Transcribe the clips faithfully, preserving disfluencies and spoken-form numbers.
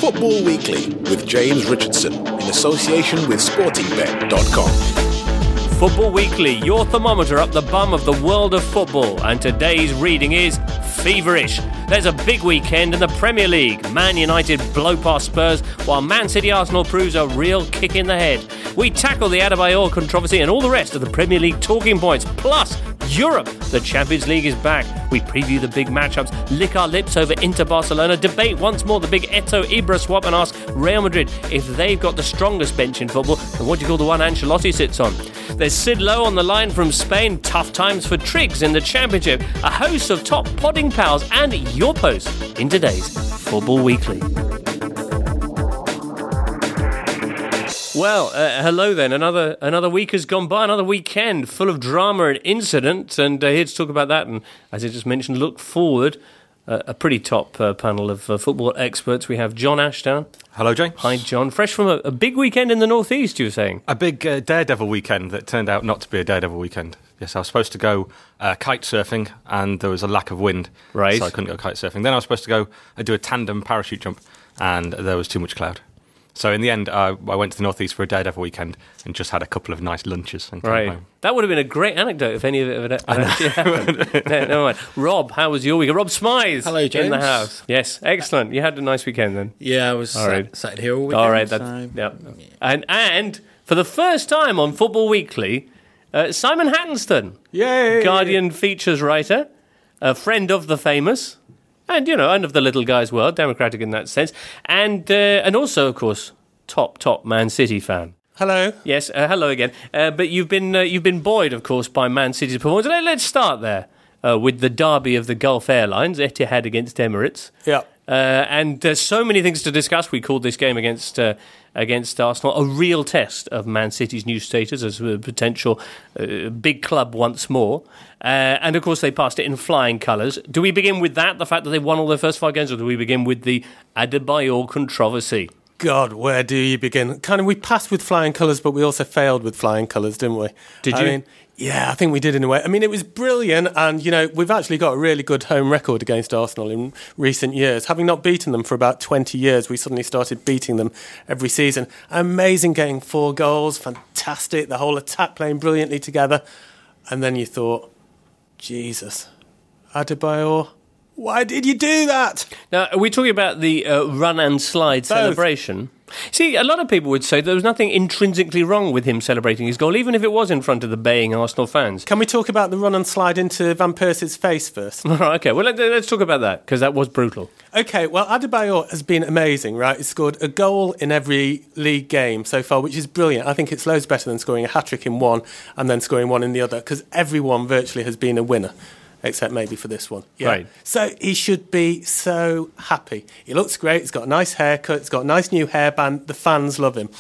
Football Weekly with James Richardson in association with sporting bet dot com. Football Weekly, your thermometer up the bum of the world of football, and today's reading is feverish. There's a big weekend in the Premier League. Man United blow past Spurs, while Man City Arsenal proves a real kick in the head. We tackle the Adebayor controversy and all the rest of the Premier League talking points. Plus, Europe, the Champions League is back. We preview the big matchups, lick our lips over Inter Barcelona, debate once more the big Eto'o-Ibra swap, and ask Real Madrid if they've got the strongest bench in football and what do you call the one Ancelotti sits on. There's Sid Lowe on the line from Spain, tough times for Triggs in the Championship, a host of top podding pals, and your post in today's Football Weekly. Well, uh, hello then. Another another week has gone by, another weekend full of drama and incident, and uh, here to talk about that, and as I just mentioned, look forward, uh, a pretty top uh, panel of uh, football experts. We have John Ashdown. Hello, James. Hi, John. Fresh from a, a big weekend in the Northeast, you were saying? A big uh, Daredevil weekend that turned out not to be a Daredevil weekend. Yes, I was supposed to go uh, kite surfing, and there was a lack of wind, right? So I couldn't go kite surfing. Then I was supposed to go uh, do a tandem parachute jump, and there was too much cloud. So in the end, uh, I went to the Northeast for a Daredevil weekend and just had a couple of nice lunches and came right. home. That would have been a great anecdote if any of it had actually happened. no, never mind. Rob, how was your week? Rob Smythe. Hello, James. In the house. Yes, excellent. You had a nice weekend then. Yeah, I was all sat, right. sat here all weekend. All right, that's, so, yep. yeah. And and for the first time on Football Weekly, uh, Simon Hattenston, Yay! Guardian features writer, a friend of the famous, and you know, and of the little guy's world, democratic in that sense, and uh, and also, of course, top top Man City fan. Hello. Yes, uh, hello again. Uh, but you've been uh, you've been buoyed, of course, by Man City's performance. Let, let's start there uh, with the derby of the Gulf Airlines, Etihad against Emirates. Yeah. Uh, and there's so many things to discuss. We called this game against uh, against Arsenal a real test of Man City's new status as a potential uh, big club once more. Uh, and, of course, they passed it in flying colours. Do we begin with that, the fact that they won all their first five games, or do we begin with the Adebayor controversy? God, where do you begin? Kind of, we passed with flying colours, but we also failed with flying colours, didn't we? Did I you? mean, yeah, I think we did in a way. I mean, it was brilliant, and, you know, we've actually got a really good home record against Arsenal in recent years. Having not beaten them for about twenty years, we suddenly started beating them every season. Amazing, getting four goals, fantastic, the whole attack playing brilliantly together. And then you thought, Jesus, Adebayor, why did you do that? Now, are we talking about the uh, run and slide Both. celebration? See, a lot of people would say there was nothing intrinsically wrong with him celebrating his goal, even if it was in front of the baying Arsenal fans. Can we talk about the run and slide into Van Persie's face first? All right, okay, well, let, let's talk about that, because that was brutal. Okay, well, Adebayor has been amazing, right? He's scored a goal in every league game so far, which is brilliant. I think it's loads better than scoring a hat-trick in one and then scoring one in the other, because everyone virtually has been a winner. Except maybe for this one. Yeah. Right. So he should be so happy. He looks great. He's got a nice haircut. He's got a nice new hairband. The fans love him.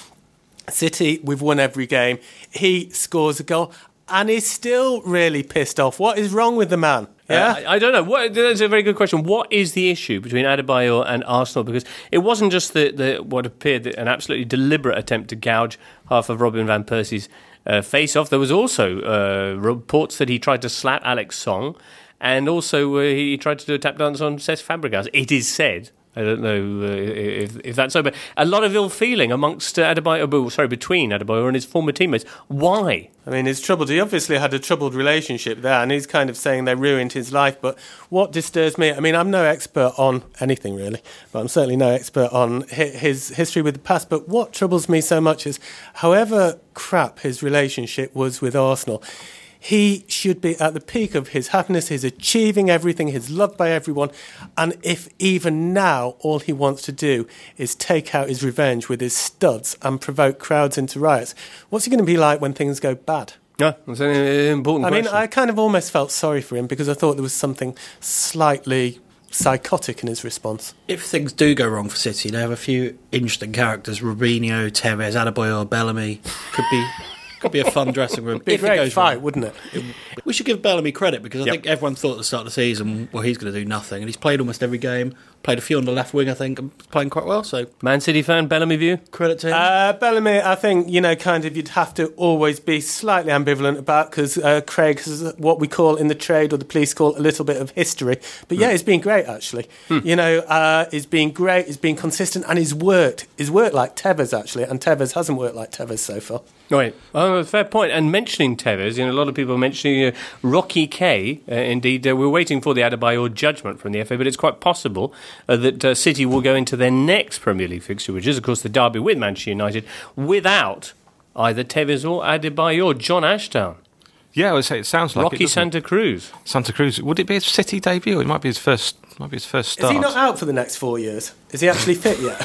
City, we've won every game. He scores a goal and he's still really pissed off. What is wrong with the man? Yeah, uh, I, I don't know. What, that's a very good question. What is the issue between Adebayor and Arsenal? Because it wasn't just the, the what appeared an absolutely deliberate attempt to gouge half of Robin van Persie's uh, face off. There was also uh, reports that he tried to slap Alex Song, and also uh, he tried to do a tap dance on Cesc Fabregas. It is said. I don't know uh, if, if that's so, but a lot of ill feeling amongst uh, Adebayor, sorry, between Adebayor and his former teammates. Why? I mean, he's troubled. He obviously had a troubled relationship there, and he's kind of saying they ruined his life. But what disturbs me, I mean, I'm no expert on anything really, but I'm certainly no expert on his history with the past. But what troubles me so much is, however crap his relationship was with Arsenal, he should be at the peak of his happiness. He's achieving everything. He's loved by everyone. And if even now all he wants to do is take out his revenge with his studs and provoke crowds into riots, what's he going to be like when things go bad? Yeah, that's an important I question. mean, I kind of almost felt sorry for him because I thought there was something slightly psychotic in his response. If things do go wrong for City, they have a few interesting characters. Robinho, Tevez, Adebayor, Bellamy. Could be... Could be a fun dressing room. Be a if great it goes fight, wrong. wouldn't it? We should give Bellamy credit because I Yep. think everyone thought at the start of the season, well, he's going to do nothing. And he's played almost every game, played a few on the left wing, I think, and playing quite well. So Man City fan, Bellamy view? credit to him. Uh, Bellamy, I think, you know, kind of you'd have to always be slightly ambivalent about because uh, Craig has what we call in the trade or the police call a little bit of history. But yeah, it's been great, actually. Hmm. You know, uh, it's been great, it's been consistent, and he's worked. He's worked like Tevez, actually, and Tevez hasn't worked like Tevez so far. Right. Oh, fair point. And mentioning Tevez, you know, a lot of people are mentioning uh, Rocky K. Uh, indeed, uh, we're waiting for the Adebayor judgment from the F A, but it's quite possible uh, that uh, City will go into their next Premier League fixture, which is, of course, the derby with Manchester United, without either Tevez or Adebayor. John Ashdown. Yeah, I would say it sounds like Rocky it, Santa Cruz. Santa Cruz. Would it be his City debut? It might be his first. Might be his first start. Is he not out for the next four years? Is he actually fit yet?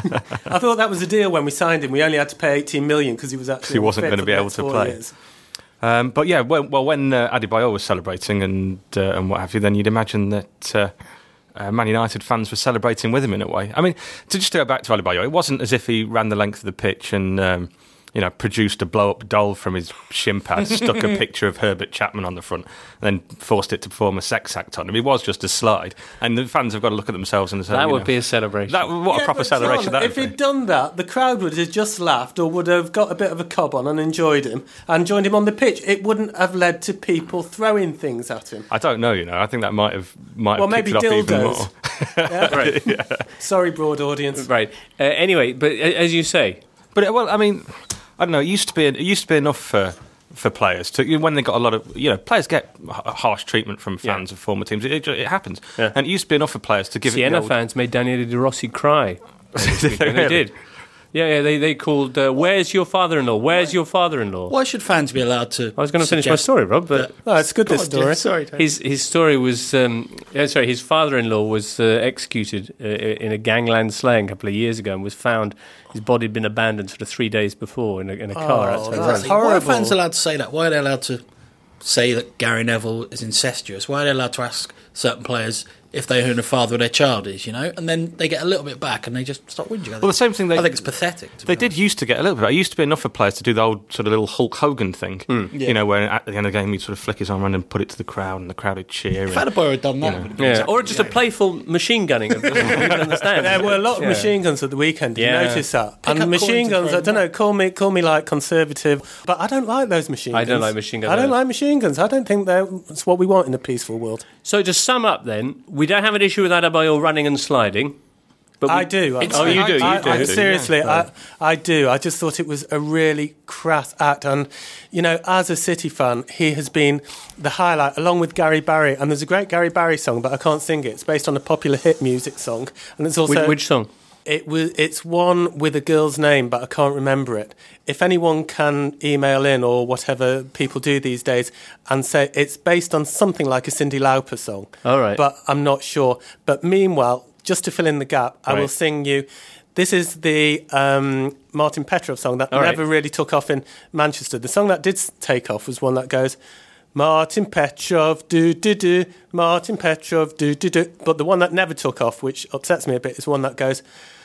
I thought that was the deal when we signed him. We only had to pay eighteen million because he was actually he wasn't fit going to for be the able next to four play. years. Um, but yeah, well, well when uh, Adebayor was celebrating and uh, and what have you, then you'd imagine that uh, uh, Man United fans were celebrating with him in a way. I mean, to just go back to Adebayor, it wasn't as if he ran the length of the pitch and um, you know produced a blow-up doll from his shin pad, stuck a picture of Herbert Chapman on the front, and then forced it to perform a sex act on him. It was just a slide, and the fans have got to look at themselves and say, That you would know, be a celebration. That, what Yeah, a proper but celebration John, that would if be. he'd done that, the crowd would have just laughed or would have got a bit of a cob on and enjoyed him and joined him on the pitch. It wouldn't have led to people throwing things at him. I don't know, you know. I think that might have might Well, have kicked maybe it off even more. dildos. Yeah? Right. yeah. Sorry, broad audience. Right. Uh, anyway, but uh, as you say, But it, well, I mean, I don't know. It used to be it used to be enough for for players to when they got a lot of you know players get h- harsh treatment from fans Yeah. of former teams. It, it, it happens, Yeah. and it used to be enough for players to give Siena it. The old, fans made Daniele De Rossi cry. Did they And they really? did. Yeah, yeah, they, they called, uh, where's your father-in-law? Where's your father-in-law? Why should fans be allowed to? I was going to finish my story, Rob, but Oh, it's good, this story. Sorry, Tony. his his story was, um, yeah, sorry, his father-in-law was uh, executed uh, in a gangland slaying a couple of years ago and was found, his body had been abandoned sort of three days before in a, in a car Oh, outside that's Rome. Why are horrible. fans allowed to say that? Why are they allowed to say that Gary Neville is incestuous? Why are they allowed to ask certain players if they know who the father of their child is, you know? And then they get a little bit back and they just stop whinging. I think- Well, the same thing. They, I think it's pathetic. To They be did honest. used to get a little bit. It used to be enough for players to do the old sort of little Hulk Hogan thing. Yeah. You know, where at the end of the game he'd sort of flick his arm around and put it to the crowd, and the crowd would cheer. If and- Adebayor had done that, You know. it would have been Yeah, exactly or just a the playful machine gunning of people understand. There were a lot of Yeah. machine guns at the weekend. Did Yeah. you notice that? Pick and up machine coins and guns, throw I don't them know, call me call me like conservative, but I don't like those machine I guns. don't like machine guns I don't either. like machine guns. I don't think that's what we want in a peaceful world. So to sum up then, we don't have an issue with Adebayor running and sliding. But we, I do. I- Oh, you do, you I, do. I, do, seriously, yeah. I, I do. I just thought it was a really crass act. And, you know, as a City fan, he has been the highlight, along with Gary Barry. And there's a great Gary Barry song, but I can't sing it. It's based on a popular hit music song. And it's also... Which, which song? It was. It's one with a girl's name, but I can't remember it. If anyone can email in or whatever people do these days and say it's based on something like a Cyndi Lauper song, All right. but I'm not sure. But meanwhile, just to fill in the gap, I will Right. sing you. This is the um, Martin Petrov song that All right. never really took off in Manchester. The song that did s- take off was one that goes, Martin Petrov, do do do, Martin Petrov, do do do. But the one that never took off, which upsets me a bit, is one that goes,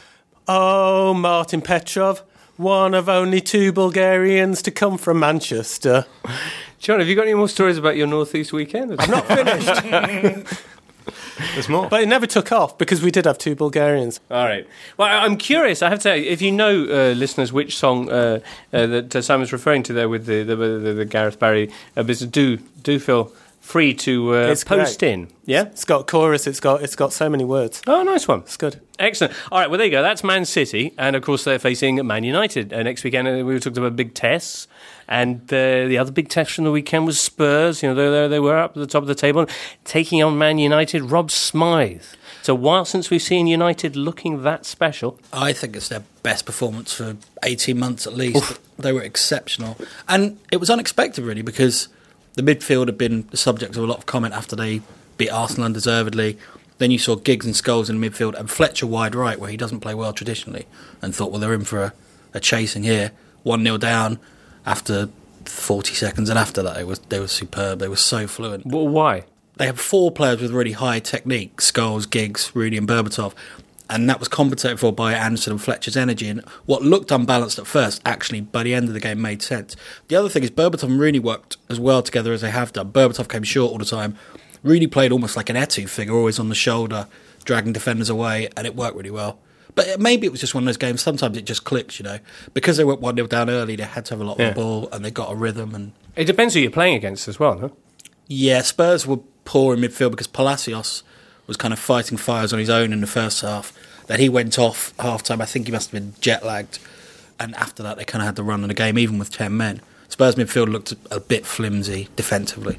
Oh, Martin Petrov, one of only two Bulgarians to come from Manchester. John, have you got any more stories about your North East weekend? I'm not finished. There's more. But it never took off because we did have two Bulgarians. All right. Well, I- I'm curious. I have to say, if you know, uh, listeners, which song uh, uh, that uh, Simon's referring to there with the the, the, the Gareth Barry uh, business, do do feel free to uh, It's post great. in. Yeah. It's got chorus, it's got it's got so many words. Oh, nice one. It's good. Excellent. All right, well, there you go. That's Man City. And, of course, they're facing Man United uh, next weekend. Uh, we talked about big tests. And uh, the other big test from the weekend was Spurs. You know, they, they, they were up at the top of the table, taking on Man United. Rob Smythe. It's a while since we've seen United looking that special. I think it's their best performance for eighteen months at least. They were exceptional. And it was unexpected, really, because the midfield had been the subject of a lot of comment after they beat Arsenal undeservedly. Then you saw Giggs and Scholes in the midfield and Fletcher wide right, where he doesn't play well traditionally, and thought, well, they're in for a, a chasing here. one nil down after forty seconds, and after that, they were, they were superb. They were so fluent. Well, why? They had four players with really high technique, Scholes, Giggs, Rooney and Berbatov, and that was compensated for by Anderson and Fletcher's energy, and what looked unbalanced at first actually by the end of the game made sense. The other thing is Berbatov and Rooney worked as well together as they have done. Berbatov came short all the time. Rooney played almost like an Etu figure, always on the shoulder, dragging defenders away, and it worked really well. But maybe it was just one of those games. Sometimes it just clicks, you know. Because they went one nil down early, they had to have a lot Yeah. of the ball, and they got a rhythm. And It depends who you're playing against as well, no? yeah, Spurs were poor in midfield because Palacios was kind of fighting fires on his own in the first half. Then he went off half-time. I think he must have been jet-lagged. And after that, they kind of had the run of the game, even with ten men. Spurs midfield looked a bit flimsy defensively.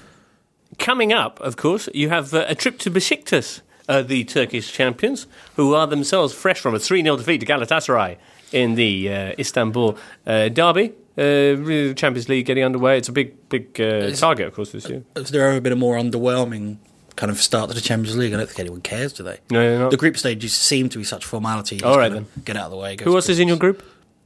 Coming up, of course, you have uh, a trip to Besiktas, uh, the Turkish champions, who are themselves fresh from a three nil defeat to Galatasaray in the uh, Istanbul uh, derby. Uh, really, Champions League getting underway. It's a big, big uh, target, of course, this year. Has there ever been a more underwhelming kind of start to the Champions League? I don't think anyone cares, do they? No, you're not. The group stages seem to be such formality. You All just right, kinda then. Get out of the way. go Who to else is in your group?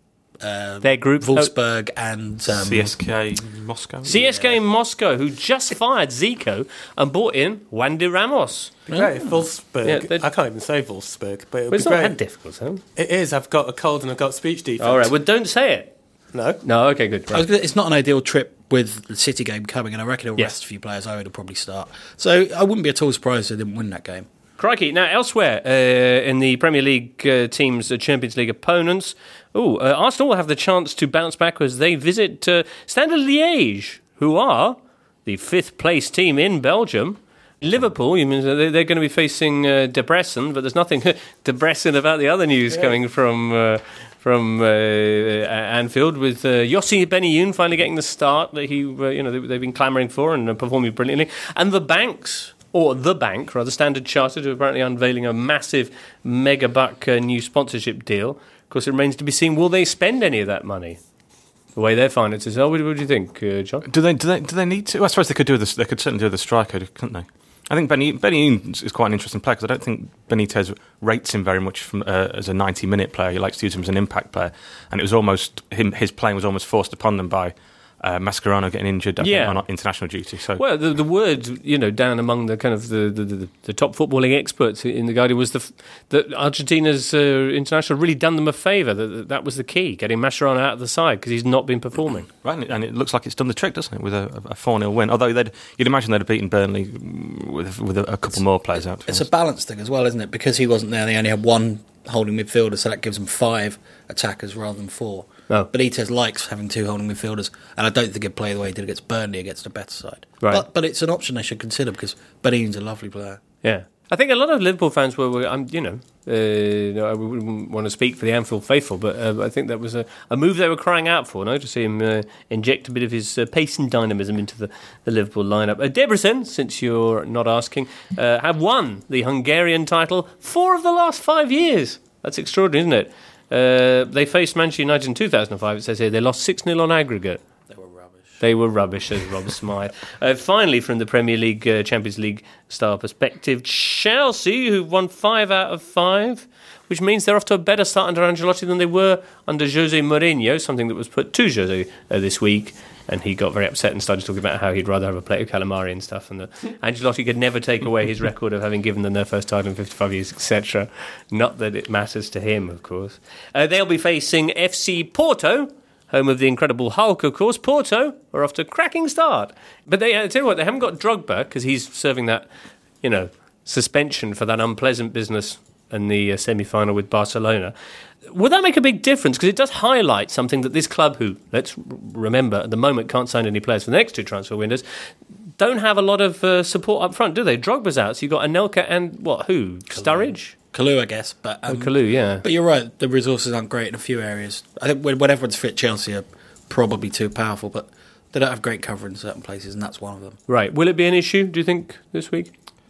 Um, Their group? Wolfsburg and um, C S K Moscow. C S K Moscow, who just fired Zico and brought in Wandy Ramos. Great, Wolfsburg. Yeah, they'd- I can't even say Wolfsburg, but it would But be it's not great. that difficult, huh? It is. I've got a cold and I've got speech defects. All right, well, don't say it. No. No, okay, good. I was Right. gonna, it's not an ideal trip with the City game coming, and I reckon it'll Yeah. rest a few players. I would probably start. So I wouldn't be at all surprised if they didn't win that game. Crikey. Now, elsewhere uh, in the Premier League uh, teams' uh, Champions League opponents, ooh, uh, Arsenal will have the chance to bounce back as they visit uh, Standard Liège, who are the fifth-place team in Belgium. Liverpool, you mean they're they're going to be facing uh, Debrecen, but there's nothing Debrecen about the other news coming from uh, from uh, Anfield, with uh, Yossi Benayoun finally getting the start that he, uh, you know, they, they've been clamouring for and uh, performing brilliantly, and the Banks. Or the bank, rather, Standard Chartered, who are apparently unveiling a massive mega buck uh, new sponsorship deal. Of course, it remains to be seen, will they spend any of that money? The way their finances are. What, what do you think, uh, John? Do they? Do they? Do they need to? I suppose they could do this. They could certainly do the striker, couldn't they? I think Benny Benny is quite an interesting player because I don't think Benitez rates him very much from, uh, as a ninety-minute player. He likes to use him as an impact player, and it was almost him. His playing was almost forced upon them by uh, Mascherano getting injured I Yeah. think, on international duty. So Well, the, the word, you know, down among the kind of the, the, the, the top footballing experts in the Guardian was the, f- that Argentina's uh, international really done them a favour. That, that was the key, getting Mascherano out of the side because he's not been performing. right, and it, and it looks like it's done the trick, doesn't it? With a, a four nil win. Although they'd, you'd imagine they'd have beaten Burnley with with a, a couple more players out. to be It's a honest. balance thing as well, isn't it? Because he wasn't there, they only had one holding midfielder, so that gives them five attackers rather than four. Oh. Benitez likes having two holding midfielders, and I don't think he'd play the way he did against Burnley against the better side. Right. But, but it's an option they should consider because Benitez's a lovely player. Yeah. I think a lot of Liverpool fans were, were um, you know, uh, I wouldn't want to speak for the Anfield faithful, but uh, I think that was a, a move they were crying out for, no, to see him uh, inject a bit of his uh, pace and dynamism into the, the Liverpool lineup. Uh, Debrecen, since you're not asking, uh, have won the Hungarian title four of the last five years. That's extraordinary, isn't it? Uh, they faced Manchester United in two thousand five, it says here. They lost six nil on aggregate. They were rubbish. They were rubbish, says Rob Smythe. Uh, finally, from the Premier League, uh, Champions League star perspective, Chelsea, who've won five out of five, which means they're off to a better start under Ancelotti than they were under Jose Mourinho, something that was put to Jose uh, this week. And he got very upset and started talking about how he'd rather have a plate of calamari and stuff, and that Ancelotti could never take away his record of having given them their first title in fifty-five years, et cetera. Not that it matters to him, of course. Uh, they'll be facing F C Porto, home of the Incredible Hulk, of course. Porto are off to a cracking start. But they, I tell you what, they haven't got Drogba, because he's serving that, you know, suspension for that unpleasant business in the uh, semi-final with Barcelona. Would that make a big difference? Because it does highlight something that this club, who, let's remember, at the moment can't sign any players for the next two transfer windows, don't have a lot of uh, support up front, do they? Drogba's out, so you've got Anelka and, what, who? Sturridge? Kalu, I guess. But um, Oh, Kalu, yeah. But you're right, the resources aren't great in a few areas. I think when, when everyone's fit, Chelsea are probably too powerful, but they don't have great cover in certain places, and that's one of them. Right. Will it be an issue, do you think, this week?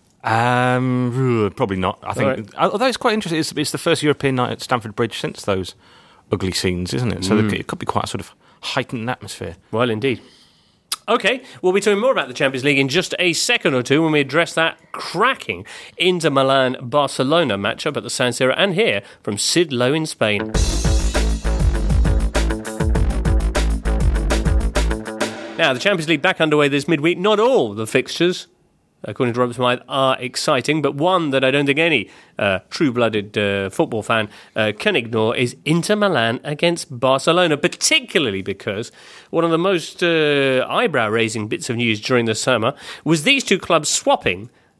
Um, probably not. I think, Right. although it's quite interesting, it's, it's the first European night at Stamford Bridge since those ugly scenes, isn't it? So Mm. it could be quite a sort of heightened atmosphere. Well, indeed. OK, we'll be talking more about the Champions League in just a second or two when we address that cracking Inter Milan-Barcelona matchup at the San Siro, and hear from Sid Lowe in Spain. Now, the Champions League back underway this midweek. Not all the fixtures, according to Robert Smythe, are exciting, but one that I don't think any uh, true-blooded uh, football fan uh, can ignore is Inter Milan against Barcelona, particularly because one of the most uh, eyebrow-raising bits of news during the summer was these two clubs swapping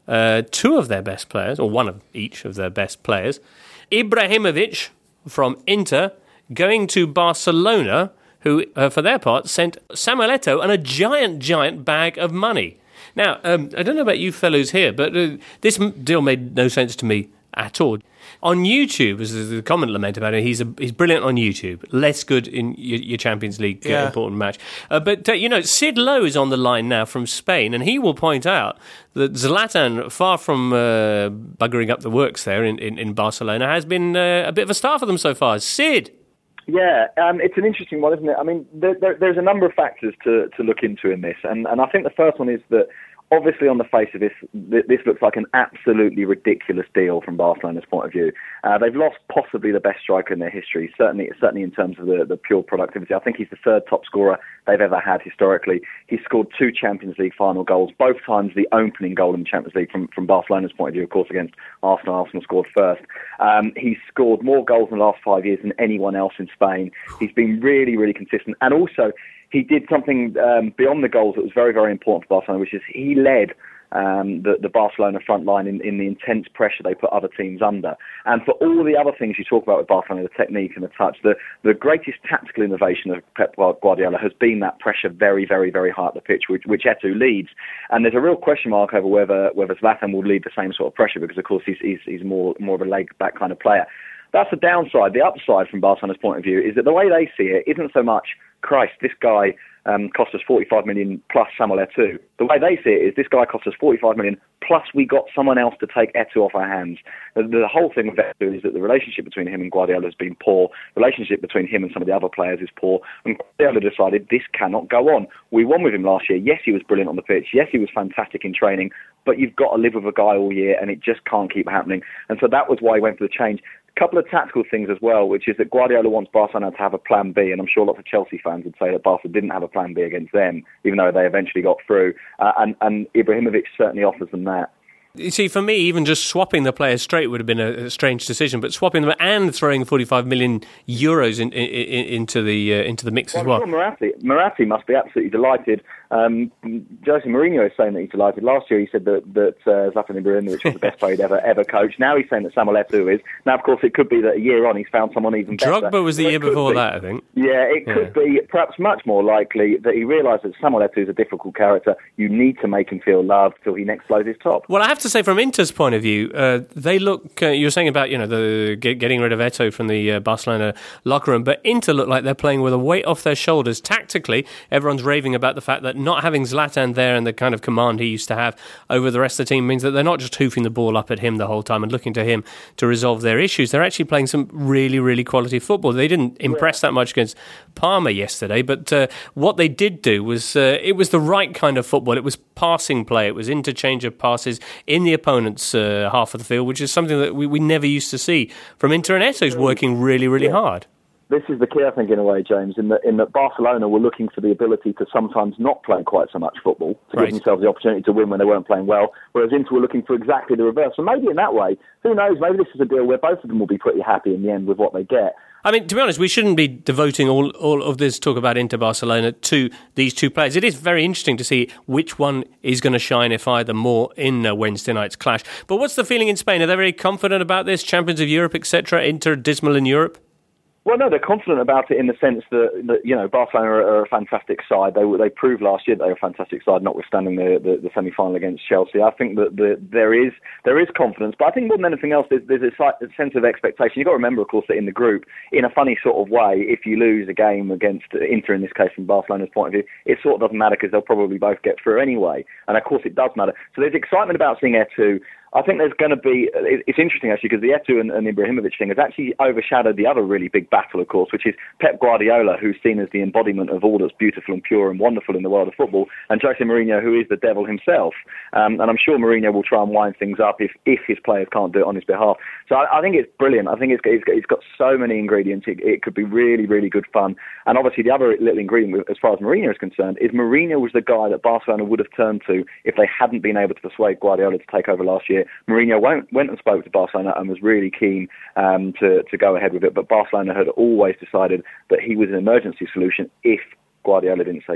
uh, two of their best players, or one of each of their best players. Ibrahimovic from Inter going to Barcelona, who, uh, for their part, sent Samuel Eto'o and a giant, giant bag of money. Now, um, I don't know about you fellows here, but uh, this deal made no sense to me at all. On YouTube, as the comment lament about it, he's a, he's brilliant on YouTube. Less good in your, your Champions League uh, yeah. important match. Uh, but, uh, you know, Sid Lowe is on the line now from Spain, and he will point out that Zlatan, far from uh, buggering up the works there in, in, in Barcelona, has been uh, a bit of a star for them so far. Sid? Yeah, um, it's an interesting one, isn't it? I mean, there, there, there's a number of factors to, to look into in this, and, and I think the first one is that obviously, on the face of this, this looks like an absolutely ridiculous deal from Barcelona's point of view. Uh, they've lost possibly the best striker in their history, certainly certainly in terms of the, the pure productivity. I think he's the third top scorer they've ever had historically. He's scored two Champions League final goals, both times the opening goal in the Champions League from, from Barcelona's point of view, of course, against Arsenal. Arsenal scored first. Um, he's scored more goals in the last five years than anyone else in Spain. He's been really, really consistent. And also, he did something um, beyond the goals that was very, very important for Barcelona, which is he led um, the, the Barcelona front line in, in the intense pressure they put other teams under. And for all the other things you talk about with Barcelona, the technique and the touch, the, the greatest tactical innovation of Pep Guardiola has been that pressure very, very, very high up the pitch, which, which Eto'o leads. And there's a real question mark over whether whether Zlatan will lead the same sort of pressure because, of course, he's, he's, he's more, more of a leg-back kind of player. That's the downside. The upside from Barcelona's point of view is that the way they see it isn't so much, Christ, this guy um, cost us forty-five million plus Samuel Eto'o. The way they see it is this guy cost us forty-five million plus we got someone else to take Eto'o off our hands. The, the whole thing with Eto'o is that the relationship between him and Guardiola has been poor. The relationship between him and some of the other players is poor. And Guardiola decided this cannot go on. We won with him last year. Yes, he was brilliant on the pitch. Yes, he was fantastic in training. But you've got to live with a guy all year and it just can't keep happening. And so that was why he went for the change. Couple of tactical things as well, which is that Guardiola wants Barcelona to have a plan B, and I'm sure lots of Chelsea fans would say that Barca didn't have a plan B against them, even though they eventually got through. Uh, and, and Ibrahimovic certainly offers them that. You see, for me, even just swapping the players straight would have been a, a strange decision, but swapping them and throwing forty-five million euros in, in, in, into the uh, into the mix well, as well. Sure Moratti, Moratti must be absolutely delighted. Um, Jose Mourinho is saying that he's delighted. Last year he said that, that uh, Zlatan Ibrahimovic was the best player he'd ever, ever coached. Now he's saying that Samuel Eto'o is. Now, of course, it could be that a year on he's found someone even better. Drogba was the so year before be, that, I think. Yeah, it yeah. could be perhaps much more likely that he realised that Samuel Eto'o is a difficult character. You need to make him feel loved till he next blows his top. Well, I have to say, from Inter's point of view, uh, they look, uh, you were saying about, you know, the get, getting rid of Eto'o from the uh, Barcelona locker room, but Inter look like they're playing with a weight off their shoulders. Tactically, everyone's raving about the fact that not having Zlatan there and the kind of command he used to have over the rest of the team means that they're not just hoofing the ball up at him the whole time and looking to him to resolve their issues. They're actually playing some really, really quality football. They didn't impress that much against Parma yesterday, but uh, what they did do was uh, it was the right kind of football. It was passing play. It was interchange of passes in the opponent's uh, half of the field, which is something that we, we never used to see from Inter, and Eto'o's working really, really yeah. hard. This is the key, I think, in a way, James, in that, in that Barcelona were looking for the ability to sometimes not play quite so much football, to right. give themselves the opportunity to win when they weren't playing well, whereas Inter were looking for exactly the reverse. So maybe in that way, who knows, maybe this is a deal where both of them will be pretty happy in the end with what they get. I mean, to be honest, we shouldn't be devoting all, all of this talk about Inter Barcelona to these two players. It is very interesting to see which one is going to shine, if either, more in uh, Wednesday night's clash. But what's the feeling in Spain? Are they very confident about this? Champions of Europe, et cetera. Inter dismal in Europe? Well, no, they're confident about it in the sense that, that you know, Barcelona are, are a fantastic side. They they proved last year that they're a fantastic side, notwithstanding the, the, the semi-final against Chelsea. I think that the, there is there is confidence, but I think more than anything else, there's, there's a, a sense of expectation. You've got to remember, of course, that in the group, in a funny sort of way, if you lose a game against Inter, in this case, from Barcelona's point of view, it sort of doesn't matter because they'll probably both get through anyway. And, of course, it does matter. So there's excitement about seeing Eto'o. I think there's going to be, it's interesting actually, because the Eto'o and, and Ibrahimovic thing has actually overshadowed the other really big battle, of course, which is Pep Guardiola, who's seen as the embodiment of all that's beautiful and pure and wonderful in the world of football, and Jose Mourinho, who is the devil himself. Um, and I'm sure Mourinho will try and wind things up if, if his players can't do it on his behalf. So I, I think it's brilliant. I think it's, it's, it's got so many ingredients. It, it could be really, really good fun. And obviously the other little ingredient, as far as Mourinho is concerned, is Mourinho was the guy that Barcelona would have turned to if they hadn't been able to persuade Guardiola to take over last year. Mourinho won't went and spoke to Barcelona and was really keen um, to, to go ahead with it. But Barcelona had always decided that he was an emergency solution if Guardiola didn't say yes.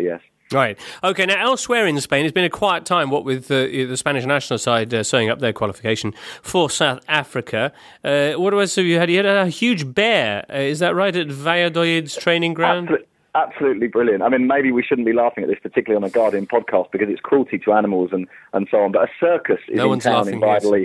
Right. OK, now elsewhere in Spain, it's been a quiet time, what with uh, the Spanish national side uh, sewing up their qualification for South Africa. Uh, what else have you had? You had a huge bear, uh, is that right, at Valladolid's training ground? Absolutely. Absolutely brilliant. I mean, maybe we shouldn't be laughing at this, particularly on a Guardian podcast, because it's cruelty to animals and, and so on. But a circus is no in town in Valladolid.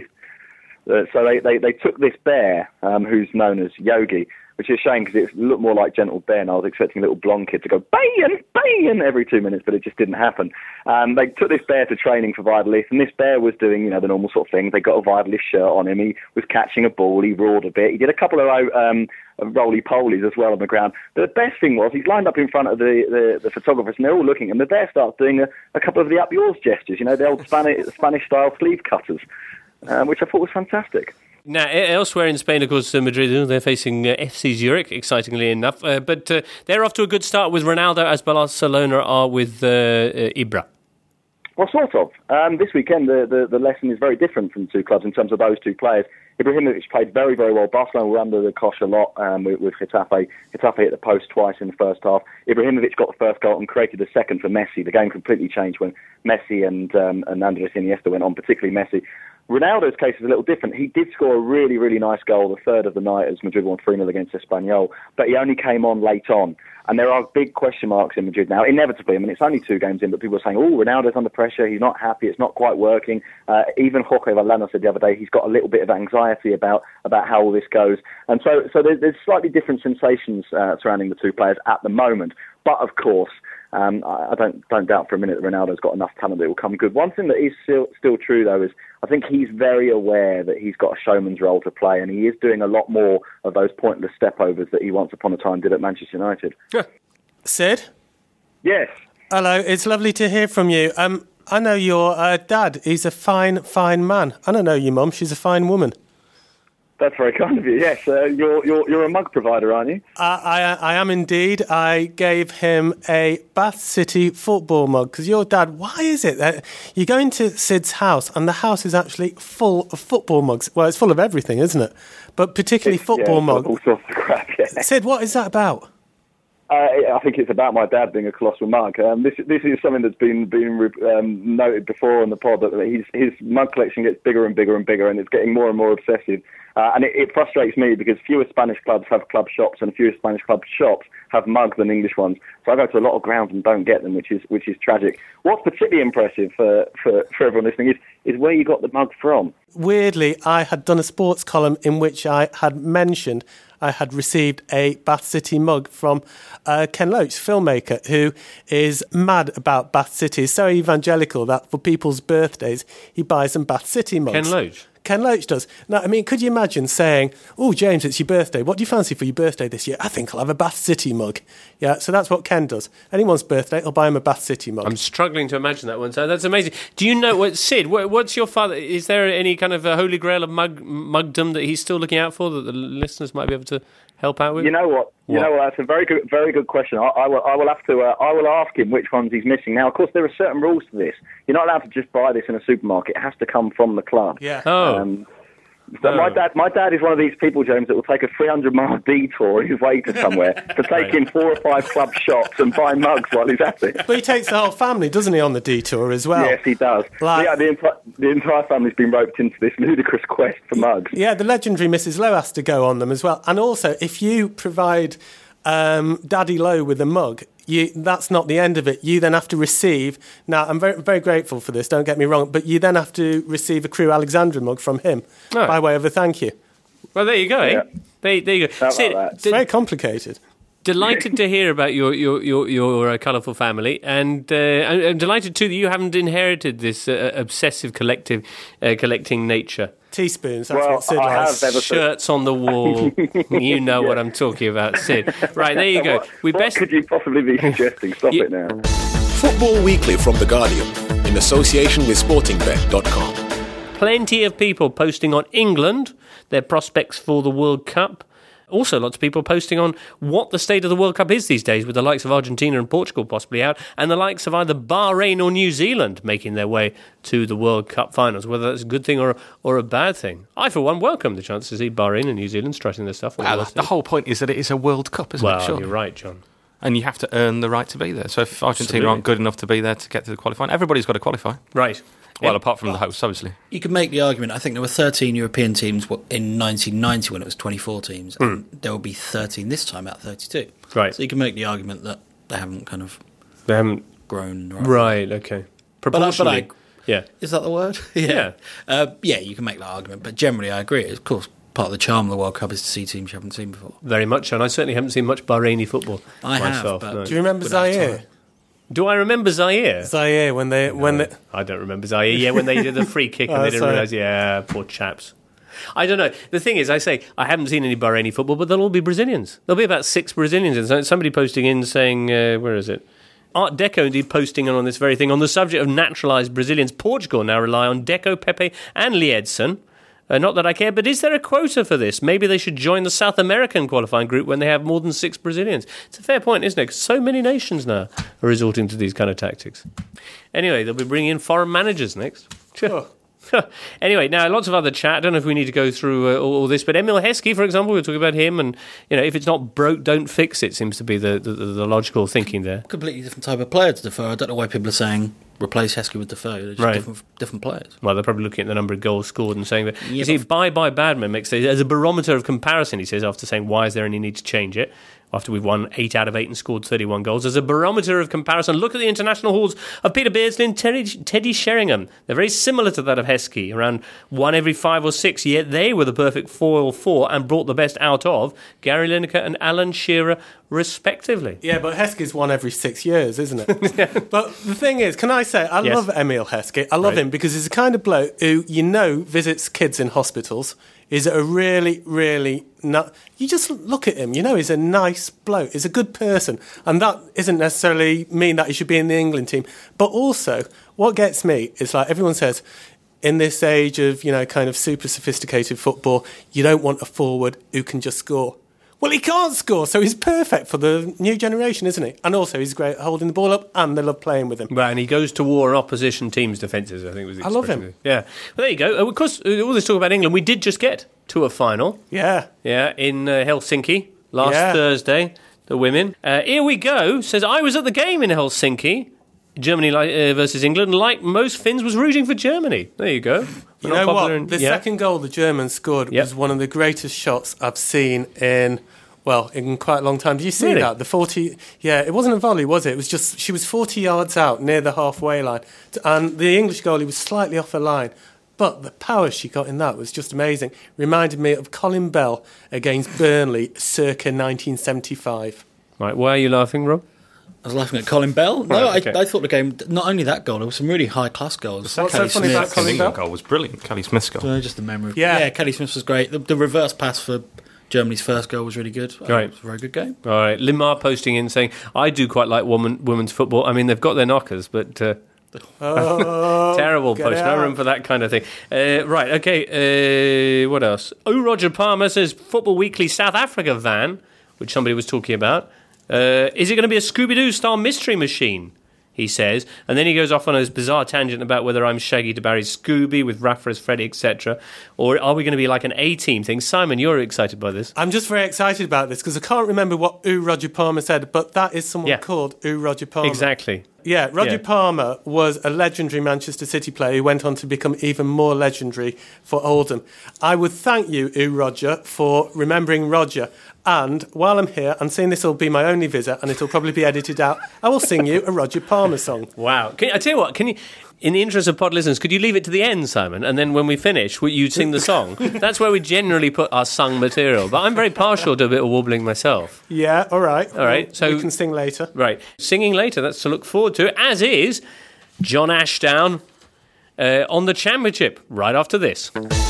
Uh, so they, they, they took this bear, um, who's known as Yogi, which is a shame because it looked more like Gentle Bear, and I was expecting a little blonde kid to go bayan, bayan every two minutes, but it just didn't happen. Um, they took this bear to training for Valladolid, and this bear was doing, you know, the normal sort of things. They got a Valladolid shirt on him. He was catching a ball. He roared a bit. He did a couple of um, roly-polies as well on the ground. But the best thing was he's lined up in front of the, the, the photographers, and they're all looking, and the bear starts doing a, a couple of the up yours gestures, you know, the old Spanish, Spanish-style sleeve cutters, um, which I thought was fantastic. Now, elsewhere in Spain, of course, uh, Madrid, they're facing uh, F C Zurich, excitingly enough. Uh, but uh, they're off to a good start with Ronaldo, as Barcelona are with uh, uh, Ibra. Well, sort of. Um, this weekend, the, the, the lesson is very different from the two clubs in terms of those two players. Ibrahimovic played very, very well. Barcelona were under the cosh a lot um, with, with Getafe. Getafe hit the post twice in the first half. Ibrahimovic got the first goal and created the second for Messi. The game completely changed when Messi and, um, and Andres Iniesta went on, particularly Messi. Ronaldo's case is a little different. He did score a really, really nice goal, the third of the night, as Madrid won three nil against Espanyol, but he only came on late on. And there are big question marks in Madrid now, inevitably. I mean, it's only two games in, but people are saying, oh, Ronaldo's under pressure, he's not happy, it's not quite working. Uh, even Jorge Valdano said the other day he's got a little bit of anxiety about, about how all this goes. And so, so there's, there's slightly different sensations uh, surrounding the two players at the moment. But, of course, Um, I don't don't doubt for a minute that Ronaldo's got enough talent that it will come good. One thing that is still still true, though, is I think he's very aware that he's got a showman's role to play, and he is doing a lot more of those pointless step-overs that he once upon a time did at Manchester United. Sid? Yes. Hello, it's lovely to hear from you. Um, I know your uh, dad. He's a fine, fine man. I don't know your mum. She's a fine woman. That's very kind of you. Yes, uh, you're you're you're a mug provider, aren't you? I, I I am indeed. I gave him a Bath City football mug because your dad. Why is it that you go into Sid's house and the house is actually full of football mugs? Well, it's full of everything, isn't it? But particularly It's- football yeah, mugs. all sorts of crap. Yeah. Sid, what is that about? Uh, I think it's about my dad being a colossal mug. Um, this this is something that's been been um, noted before on the pod, that his his mug collection gets bigger and bigger and bigger, and it's getting more and more obsessive. Uh, and it, it frustrates me because fewer Spanish clubs have club shops, and fewer Spanish club shops have mugs than English ones. So I go to a lot of grounds and don't get them, which is which is tragic. What's particularly impressive for, for, for everyone listening is is where you got the mug from. Weirdly, I had done a sports column in which I had mentioned I had received a Bath City mug from uh, Ken Loach, filmmaker, who is mad about Bath City. He's so evangelical that for people's birthdays, he buys them Bath City mugs. Ken Loach? Ken Loach does. Now, I mean, could you imagine saying, oh, James, it's your birthday. What do you fancy for your birthday this year? I think I'll have a Bath City mug. Yeah, so that's what Ken does. Anyone's birthday, I'll buy him a Bath City mug. I'm struggling to imagine that one. So that's amazing. Do you know what, Sid? What, what's your father? Is there any kind of a holy grail of mug mugdom that he's still looking out for that the listeners might be able to help out with? You know what? You What? know what? That's a very good, very good question. I, I will, I will have to, uh, I will ask him which ones he's missing. Now, of course, there are certain rules to this. You're not allowed to just buy this in a supermarket. It has to come from the club. Yeah. Oh. Um, so Oh. my dad, my dad is one of these people, James, that will take a three hundred mile detour on his way to somewhere to take in four or five club shops and buy mugs while he's at it. But he takes the whole family, doesn't he, on the detour as well? Yes, he does. Like- yeah, the, enti- the entire family's been roped into this ludicrous quest for mugs. Yeah, the legendary Missus Lowe has to go on them as well. And also, if you provide um, Daddy Lowe with a mug, you, that's not the end of it. You then have to receive... Now, I'm very very grateful for this, don't get me wrong, but you then have to receive a Crew Alexandra mug from him Oh. by way of a thank you. Well, there you go, eh? Yeah. There, there you go. How about Sid, that? It's d- very complicated. delighted to hear about your your your, your uh, colourful family, and uh, I'm, I'm delighted too that you haven't inherited this uh, obsessive collective uh, collecting nature. Teaspoons, that's Well, what Sid I likes. have ever- Shirts on the wall. You know what I'm talking about, Sid. Right, there you go. What, We what best. could you possibly be suggesting? Stop You- it now. Football Weekly from The Guardian, in association with sporting bet dot com. Plenty of people posting on England, their prospects for the World Cup. Also, lots of people posting on what the state of the World Cup is these days, with the likes of Argentina and Portugal possibly out, and the likes of either Bahrain or New Zealand making their way to the World Cup finals, whether that's a good thing or, or a bad thing. I, for one, welcome the chance to see Bahrain and New Zealand strutting their stuff. on the Well, world the stage. whole point is that it is a World Cup, isn't Well, it? Sure. you're right, John. and you have to earn the right to be there. So if Argentina Absolutely. aren't good enough to be there to get to the qualifying, everybody's got to qualify. Right. Well, Yeah. apart from the hosts, obviously. You could make the argument. I think there were thirteen European teams in nineteen ninety when it was twenty-four teams, and there will be thirteen this time out of thirty-two. Right. So you can make the argument that they haven't kind of They haven't. grown. Right. Okay. But I, but Proportionally. I, yeah. is that the word? yeah. Yeah. Uh, yeah, you can make that argument. But generally, I agree. Of course, part of the charm of the World Cup is to see teams you haven't seen before. Very much so. And I certainly haven't seen much Bahraini football I have, myself. but- no. Do you remember Without Zaire? time. Do I remember Zaire? Zaire when they when they, I don't remember Zaire. Yeah, when they did the free kick and Oh, they didn't sorry. realise. Yeah, poor chaps. I don't know. The thing is, I say I haven't seen any Bahraini football, but they'll all be Brazilians. There'll be about six Brazilians. And so- somebody posting in saying, uh, where is it? Art Deco indeed posting on this very thing on the subject of naturalised Brazilians. Portugal now rely on Deco, Pepe, and Liedson. Uh, not that I care, but is there a quota for this? Maybe they should join the South American qualifying group when they have more than six Brazilians. It's a fair point, isn't it? 'Cause so many nations now are resorting to these kind of tactics. Anyway, they'll be bringing in foreign managers next. Sure. Anyway, now lots of other chat. I don't know if we need to go through uh, all, all this, but Emil Heskey, for example, we're talking about him, and you know, if it's not broke, don't fix it. Seems to be the, the, the logical thinking there. Completely different type of player to Defoe. I don't know why people are saying replace Heskey with Defoe. They're just Right. different, different players. Well, they're probably looking at the number of goals scored and saying that. Yeah, you see, but- Bye Bye Badman makes it as a barometer of comparison. He says after saying, "Why is there any need to change it?" After we've won eight out of eight and scored thirty-one goals, as a barometer of comparison, look at the international hauls of Peter Beardsley and Teddy, Teddy Sheringham. They're very similar to that of Heskey, around one every five or six. Yet they were the perfect foil for and brought the best out of Gary Lineker and Alan Shearer, respectively. Yeah, but Heskey's one every six years, isn't it? But the thing is, can I say, I Yes. love Emil Heskey. I love Right. him because he's the kind of bloke who, you know, visits kids in hospitals. He's a really, really... Not, you just look at him, you know, he's a nice bloke. He's a good person. And that isn't necessarily mean that he should be in the England team. But also, what gets me is like everyone says, in this age of, you know, kind of super sophisticated football, you don't want a forward who can just score. Well, he can't score, so he's perfect for the new generation, isn't he? And also, he's great at holding the ball up, and they love playing with him. Right, and he goes to war on opposition teams' defences, I think was the I love expression. him. Yeah. Well, there you go. Uh, Of course, uh, all this talk about England, we did just get to a final. Yeah. Yeah, in uh, Helsinki last Yeah. Thursday, the women. Uh, here we go. Says, I was at the game in Helsinki, Germany li- uh, versus England. Like most Finns, was rooting for Germany. There you go. You Not know popular what? in- The yeah. second goal the Germans scored Yep. was one of the greatest shots I've seen in... Well, in quite a long time. Did you see Really? that? The forty, yeah, it wasn't a volley, was it? It was just she was forty yards out near the halfway line, and the English goalie was slightly off her line. But the power she got in that was just amazing. Reminded me of Colin Bell against Burnley, circa nineteen seventy-five. Right, why are you laughing, Rob? I was laughing at Colin Bell. No, Right, okay. I, I thought the game, not only that goal, there were some really high-class goals. What's so Kelly funny Smith. about Colin The England Bell? goal was brilliant. Kelly Smith's goal. Uh, just the memory. of- Yeah. yeah, Kelly Smith was great. The, the reverse pass for Germany's first goal was really good. Uh, Right. It was a very good game. All right, Limar posting in saying, I do quite like woman, women's football. I mean, they've got their knockers, but... Uh, Oh, Terrible get post. it No out. room for that kind of thing. Uh, right, okay. Uh, what else? Oh, Roger Palmer says Football Weekly South Africa van, which somebody was talking about. Uh, is it going to be a Scooby-Doo style mystery machine? He says, and then he goes off on his bizarre tangent about whether I'm Shaggy to Barry Scooby with Rafa as Freddy, et cetera, or are we going to be like an A-team thing? Simon, you're excited by this. I'm just very excited about this because I can't remember what Ooh Roger Palmer said, but that is someone Yeah. called Ooh Roger Palmer. Exactly. Yeah, Roger Yeah. Palmer was a legendary Manchester City player who went on to become even more legendary for Oldham. I would thank you, Ooh Roger, for remembering Roger. And while I'm here, I'm saying this will be my only visit, and it'll probably be edited out. I will sing you a Roger Palmer song. Wow. Can, I tell you what, can you, in the interest of pod listeners, could you leave it to the end, Simon? And then when we finish, will you sing the song? That's where we generally put our sung material. But I'm very partial to a bit of wobbling myself. Yeah, all right. All right, so- we can sing later. Right. Singing later, that's to look forward to, as is John Ashdown uh, on the Championship, right after this.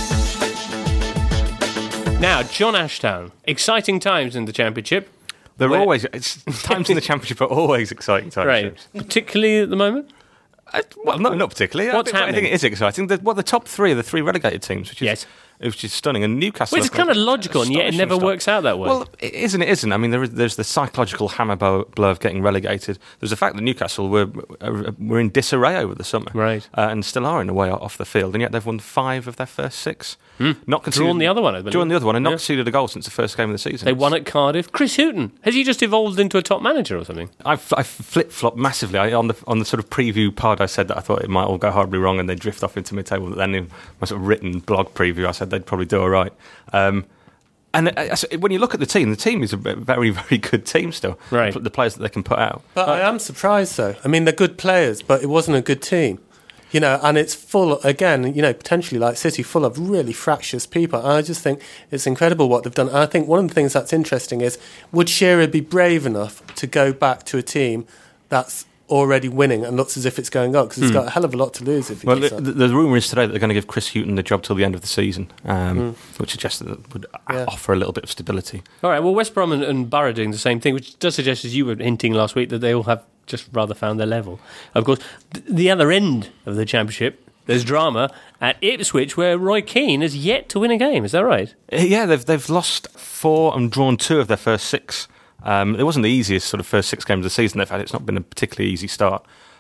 Now, John Ashdown, exciting times in the Championship. They're Where- always it's, times in the Championship are always exciting times. Right. James. Particularly at the moment? Uh, well, no, not particularly. What's I think, I happening? think it is exciting. The, well, the top three are the three relegated teams, which is Yes. which is stunning. And Newcastle, Which is kind of logical, and yet it never works out that way. Well, it is and it isn't. I mean, there is, there's the psychological hammer blow, blow of getting relegated. There's the fact that Newcastle were were in disarray over the summer, right, uh, and still are in a way off the field, and yet they've won five of their first six. Mm. Not conceded, drawn the other one, I believe. Drawn the other one, and not yeah. conceded a goal since the first game of the season. They won at Cardiff. Chris Hughton, has he just evolved into a top manager or something? I've, I've flip-flopped massively. I, on the on the sort of preview pod, I said that I thought it might all go horribly wrong and they'd drift off into mid-table. But then in my sort of written blog preview, I said they'd probably do all right. Um, and uh, when you look at the team, the team is a very, very good team still. Right. The players that they can put out. But I am surprised, though. I mean, they're good players, but it wasn't a good team. You know, and it's full, again, you know, potentially like City, full of really fractious people. And I just think it's incredible what they've done. And I think one of the things that's interesting is, would Shearer be brave enough to go back to a team that's already winning and looks as if it's going up? Because he's mm. got a hell of a lot to lose if he well, gets the, up. the, the rumour is today that they're going to give Chris Hughton the job till the end of the season, um, mm. which suggests that it would yeah. offer a little bit of stability. All right, well, West Brom and, and Borough doing the same thing, which does suggest, as you were hinting last week, that they all have just rather found their level. Of course, th- the other end of the Championship, there's drama at Ipswich, where Roy Keane has yet to win a game. Is that right? Yeah, they've they've lost four and drawn two of their first six. Um, it wasn't the easiest sort of first six games of the season they've had. It's not been a particularly easy start.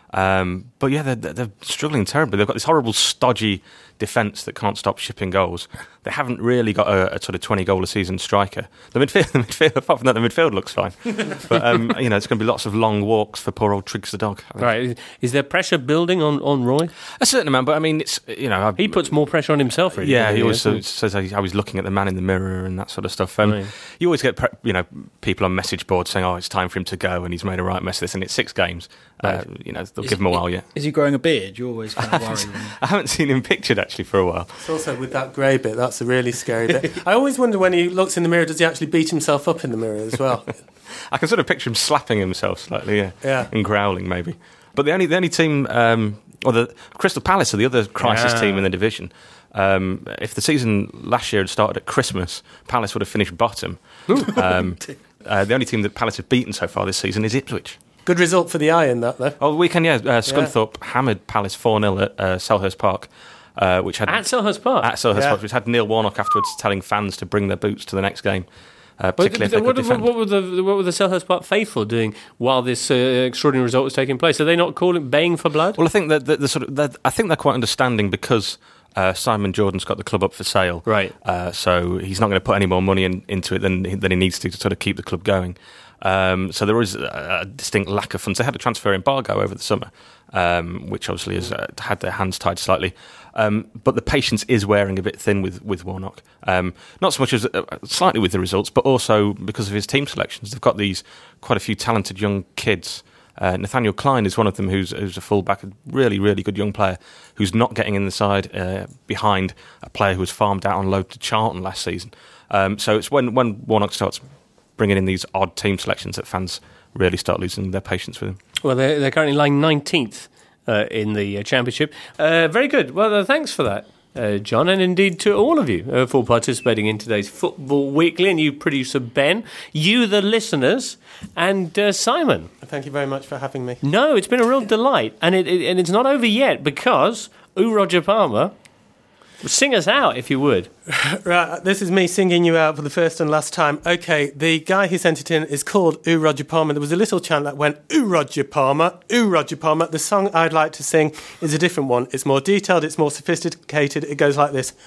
Um, but yeah, they're, they're struggling terribly. They've got this horrible, stodgy defence that can't stop shipping goals. They haven't really got a, a sort of twenty-goal-a-season striker. The midfield, the midfield, apart from that, the midfield looks fine. But um, you know, it's going to be lots of long walks for poor old Triggs the dog. Right? Is there pressure building on, on Roy? A certain amount, but I mean, it's you know, I've, he puts more pressure on himself. Really, yeah, he always he? says I was looking at the man in the mirror and that sort of stuff. Um, right. You always get pre- you know people on message boards saying, "Oh, it's time for him to go," and he's made a right mess of this. And it's six games. Right. Uh, you know, they'll is give him a he, while yet. Is he growing a beard? You're always kind of worried. I haven't seen him pictured actually for a while. It's also with that grey bit, that's a really scary bit. I always wonder when he looks in the mirror, does he actually beat himself up in the mirror as well? I can sort of picture him slapping himself slightly, yeah, yeah. and growling maybe. But the only the only team, um, or the Crystal Palace are the other crisis yeah. team in the division. Um, if the season last year had started at Christmas, Palace would have finished bottom. um, uh, the only team that Palace have beaten so far this season is Ipswich. Good result for the eye in that, though. Oh, the weekend, yeah. Uh, Scunthorpe yeah. hammered Palace four nil at uh, Selhurst Park. Uh, which had At Selhurst Park? At Selhurst yeah. Park, which had Neil Warnock afterwards telling fans to bring their boots to the next game, uh, particularly but, if they what, could defend. What were, the, what were the Selhurst Park faithful doing while this uh, extraordinary result was taking place? Are they not calling baying for blood? Well, I think that the, the sort of I think they're quite understanding because uh, Simon Jordan's got the club up for sale, right? Uh, so he's not going to put any more money in, into it than than he needs to to sort of keep the club going. Um, so there is a, a distinct lack of funds. They had a transfer embargo over the summer, um, which obviously has uh, had their hands tied slightly. Um, but the patience is wearing a bit thin with, with Warnock. Um, not so much as uh, slightly with the results, but also because of his team selections. They've got these quite a few talented young kids. Uh, Nathaniel Klein is one of them, who's, who's a fullback, a really, really good young player, who's not getting in the side uh, behind a player who was farmed out on loan to Charlton last season. Um, so it's when, when Warnock starts bringing in these odd team selections that fans really start losing their patience with him. Well, they're, they're currently lying nineteenth uh, in the uh, Championship. Uh, very good. Well, uh, thanks for that, uh, John, and indeed to all of you uh, for participating in today's Football Weekly, and you, producer Ben, you, the listeners, and uh, Simon. Thank you very much for having me. No, it's been a real delight, and it, it, and it's not over yet because Ooh, Roger Palmer, sing us out if you would. Right, this is me singing you out for the first and last time. Okay, the guy who sent it in is called Ooh Roger Palmer. There was a little chant that went, Ooh Roger Palmer, Ooh Roger Palmer. The song I'd like to sing is a different one. It's more detailed, it's more sophisticated. It goes like this.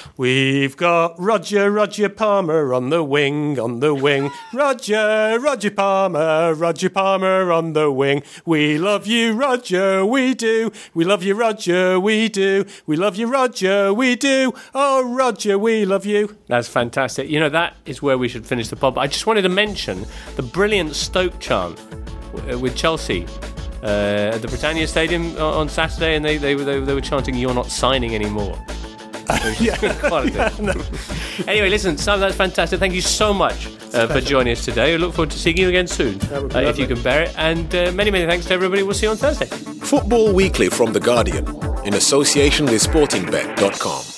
We've got Roger, Roger Palmer on the wing, on the wing. Roger, Roger Palmer, Roger Palmer on the wing. We love you, Roger, we do. We love you, Roger, we do. We love you, Roger, we do. Oh, Roger, we love you. That's fantastic. You know, that is where we should finish the pod. But I just wanted to mention the brilliant Stoke chant with Chelsea uh, at the Britannia Stadium on Saturday, and they, they, they, they were chanting, "You're not signing anymore." yeah. yeah, no. Anyway, listen, Simon, that's fantastic. Thank you so much uh, for joining us today. I look forward to seeing you again soon, uh, if you can bear it. And uh, many, many thanks to everybody. We'll see you on Thursday. Football Weekly from The Guardian, in association with sporting bet dot com.